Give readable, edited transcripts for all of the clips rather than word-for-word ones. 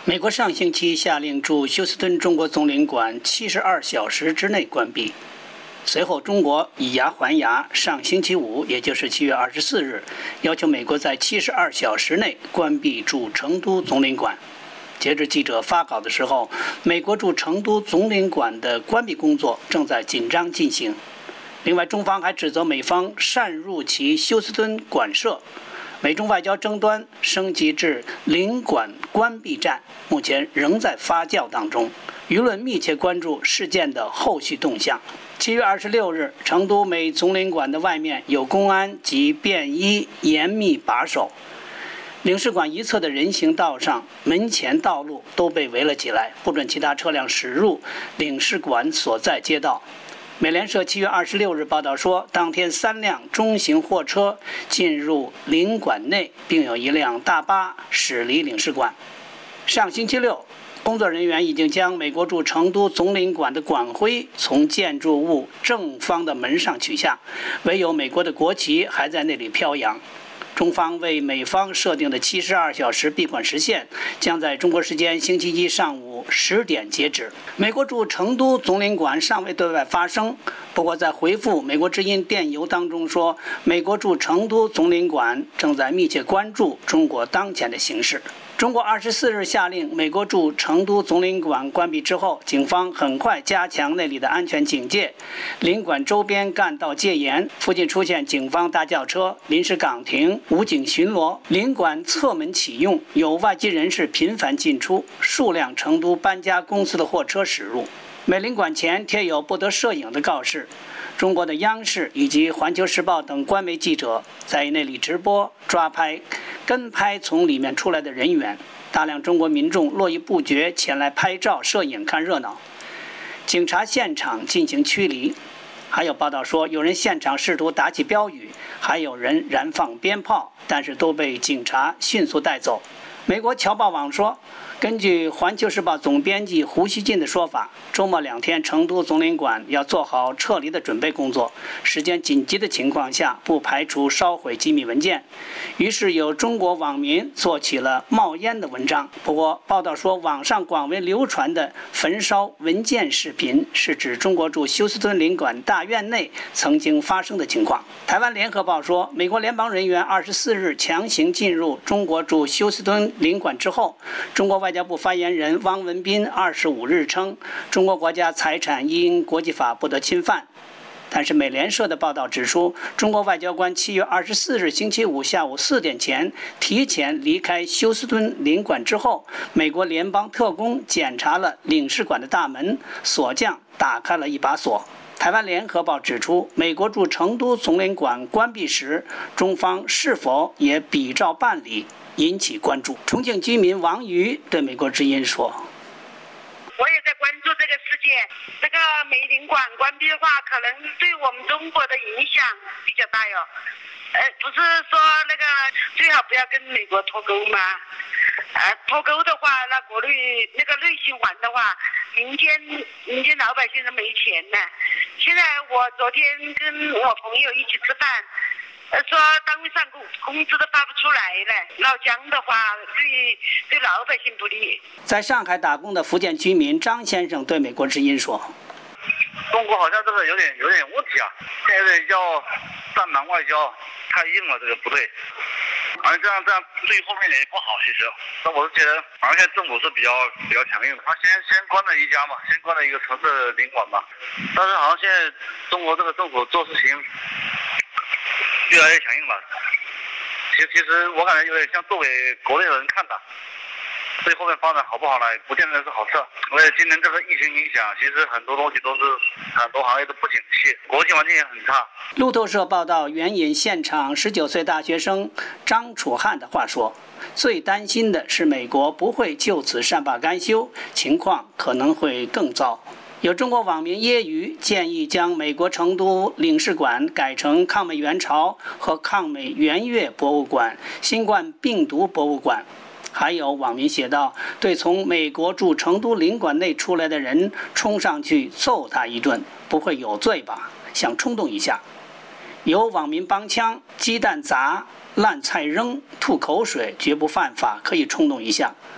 美国上星期下令驻休斯敦中国总领馆72小时之内关闭。随后，中国以牙还牙，上星期五，也就是7月24日，要求美国在72小时内关闭驻成都总领馆。截至记者发稿的时候，美国驻成都总领馆的关闭工作正在紧张进行。另外，中方还指责美方擅入其休斯敦馆舍。美中外交争端升级至领馆关闭战，目前仍在发酵当中。舆论密切关注事件的后续动向。7月26日，成都美总领馆的外面有公安及便衣严密把守，领事馆一侧的人行道上、门前道路都被围了起来，不准其他车辆驶入领事馆所在街道。美联社7月26日报道说，当天3辆中型货车进入领馆内，并有1辆大巴驶离领事馆。上星期六，工作人员已经将美国驻成都总领馆的馆徽从建筑物正方的门上取下，唯有美国的国旗还在那里飘扬。中方为美方设定的72小时闭馆时限将在中国时间星期一上午10点截止。美国驻成都总领馆尚未对外发声，不过在回复美国之音电邮当中说，美国驻成都总领馆正在密切关注中国当前的形势。中国24日下令美国驻成都总领馆关闭之后，警方很快加强那里的安全警戒，领馆周边干道戒严，附近出现警方大轿车、临时岗亭、武警巡逻，领馆侧门启用，有外籍人士频繁进出，数辆成都搬家公司的货车驶入。美领馆前贴有不得摄影的告示。中国的央视以及环球时报等官媒记者在那里直播、抓拍、跟拍从里面出来的人员，大量中国民众络绎不绝前来拍照、摄影、看热闹。警察现场进行驱离，还有报道说有人现场试图打起标语，还有人燃放鞭炮，但是都被警察迅速带走。美国侨报网说，根据环球时报总编辑胡锡进的说法，周末2天成都总领馆要做好撤离的准备工作，时间紧急的情况下不排除烧毁机密文件。于是有中国网民做起了冒烟的文章。不过报道说，网上广为流传的焚烧文件视频是指中国驻休斯敦领馆大院内曾经发生的情况。台湾联合报说，美国联邦人员24日强行进入中国驻休斯敦领馆之后，中国外交部发言人汪文斌25日称，中国国家财产因国际法不得侵犯。但是美联社的报道指出，中国外交官7月24日星期五下午4点前提前离开休斯敦领馆之后，美国联邦特工检查了领事馆的大门，锁匠打开了一把锁。台湾联合报指出，美国驻成都总领馆关闭时，中方是否也比照办理，引起关注。重庆居民王瑜对美国之音说， 我也在关注这个事件。这个美领馆关闭的话，可能对我们中国的影响比较大哟。不是说那个最好不要跟美国脱钩吗？脱钩的话，那国内那个内循环的话，民间老百姓都没钱呢。现在我昨天跟我朋友一起吃饭，说单位上工资都发不出来了，老姜的话对老百姓不利。 在上海打工的福建居民张先生对美国之音说， 中国好像这个有点问题啊，现在叫战狼外交太硬了，这个不对。好像这样对后面也不好，其实。那我是觉得，好像现在政府是比较强硬的，他先关了一家嘛，先关了一个城市领馆嘛。但是好像现在中国这个政府做事情越来越强硬了。其实我感觉有点像作为国内的人看的。对后面发展好不好呢，不见得是好事。而且今年这个疫情影响，其实很多东西都是很多行业都不景气，国际环境也很差。 路透社报道，援引现场19岁大学生张楚汉的话说，最担心的是美国不会就此善罢甘休，情况可能会更糟。有中国网民揶揄建议将美国成都领事馆改成抗美援朝和抗美援越博物馆、新冠病毒博物馆。还有网民写道，对从美国驻成都领馆内出来的人冲上去揍他一顿，不会有罪吧？想冲动一下。有网民帮腔，鸡蛋砸、烂菜扔、吐口水绝不犯法，可以冲动一下。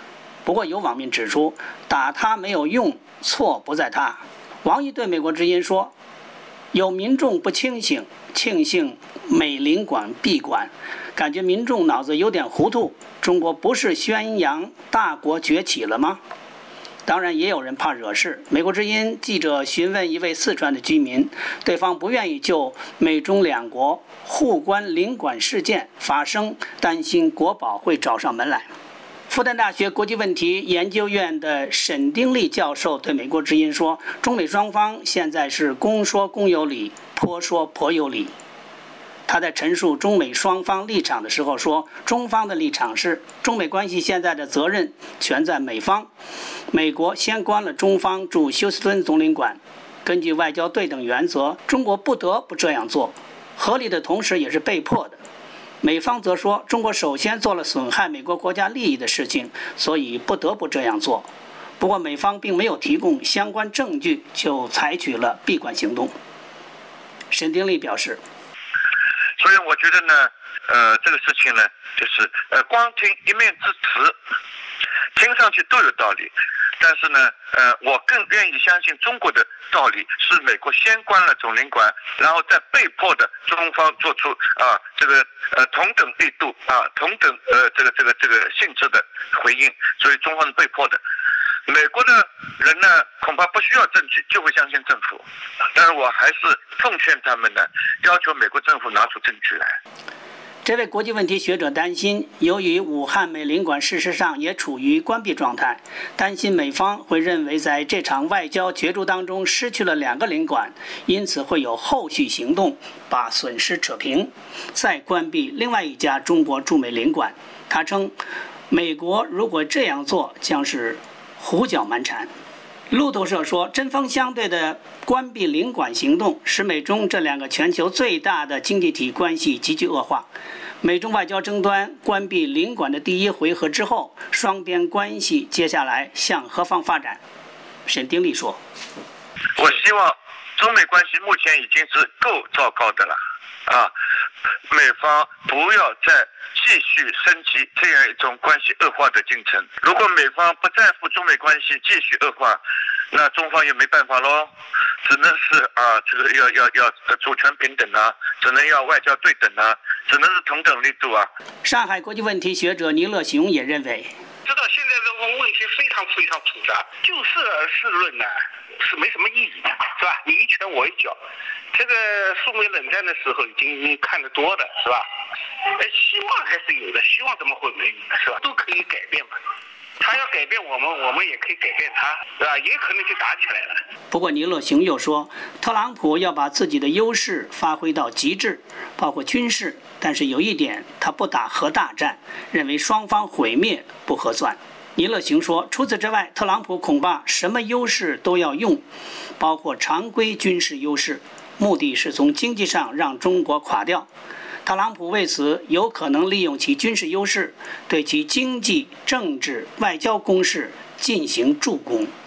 不过有网民指出，打他没有用，错不在他。王毅对美国之音说，有民众不清醒，庆幸美领馆闭馆，感觉民众脑子有点糊涂，中国不是宣扬大国崛起了吗？当然也有人怕惹事。美国之音记者询问一位四川的居民，对方不愿意就美中两国互关领馆事件发声，担心国保会找上门来。复旦大学国际问题研究院的沈丁力教授对美国之音说，中美双方现在是公说公有理，婆说婆有理。他在陈述中美双方立场的时候说，中方的立场是中美关系现在的责任全在美方，美国先关了中方驻休斯敦总领馆，根据外交对等原则，中国不得不这样做，合理的同时也是被迫的。美方则说，中国首先做了损害美国国家利益的事情，所以不得不这样做。不过美方并没有提供相关证据，就采取了闭馆行动。沈丁力表示， 所以我觉得呢，这个事情呢，就是光听一面之词，听上去都有道理，但是呢，我更愿意相信中国的道理是美国先关了总领馆，然后再被迫的中方做出这个同等力度同等这个性质的回应，所以中方是被迫的。美国的人呢，恐怕不需要证据就会相信政府，但是我还是奉劝他们呢，要求美国政府拿出证据来。 这位国际问题学者担心，由于武汉美领馆事实上也处于关闭状态，担心美方会认为在这场外交角逐当中失去了2个领馆，因此会有后续行动把损失扯平，再关闭另外一家中国驻美领馆。他称，美国如果这样做，将是胡搅蛮缠。路透社说，针锋相对的关闭领馆行动使美中这2个全球最大的经济体关系急剧恶化。美中外交争端关闭领馆的第1回合之后，双边关系接下来向何方发展？沈丁力说， 我希望中美关系目前已经是够糟糕的了美方不要再继续升级这样一种关系恶化的进程。如果美方不在乎中美关系继续恶化，那中方也没办法咯，只能是这个要主权平等只能要外交对等只能是同等力度上海国际问题学者倪乐雄也认为， 知道现在这个问题非常非常复杂，就事论呢是没什么意义的，是吧？你一拳我一脚，这个苏美冷战的时候已经看得多的，是吧？希望还是有的，希望怎么会没有呢？是吧？都可以改变嘛。他要改变我们，我们也可以改变他，是吧？也可能就打起来了。 不过倪乐雄又说，特朗普要把自己的优势发挥到极致，包括军事，但是有一点，他不打核大战，认为双方毁灭不合算。倪乐雄说，除此之外，特朗普恐怕什么优势都要用，包括常规军事优势，目的是从经济上让中国垮掉。特朗普为此有可能利用其军事优势，对其经济、政治、外交攻势进行助攻。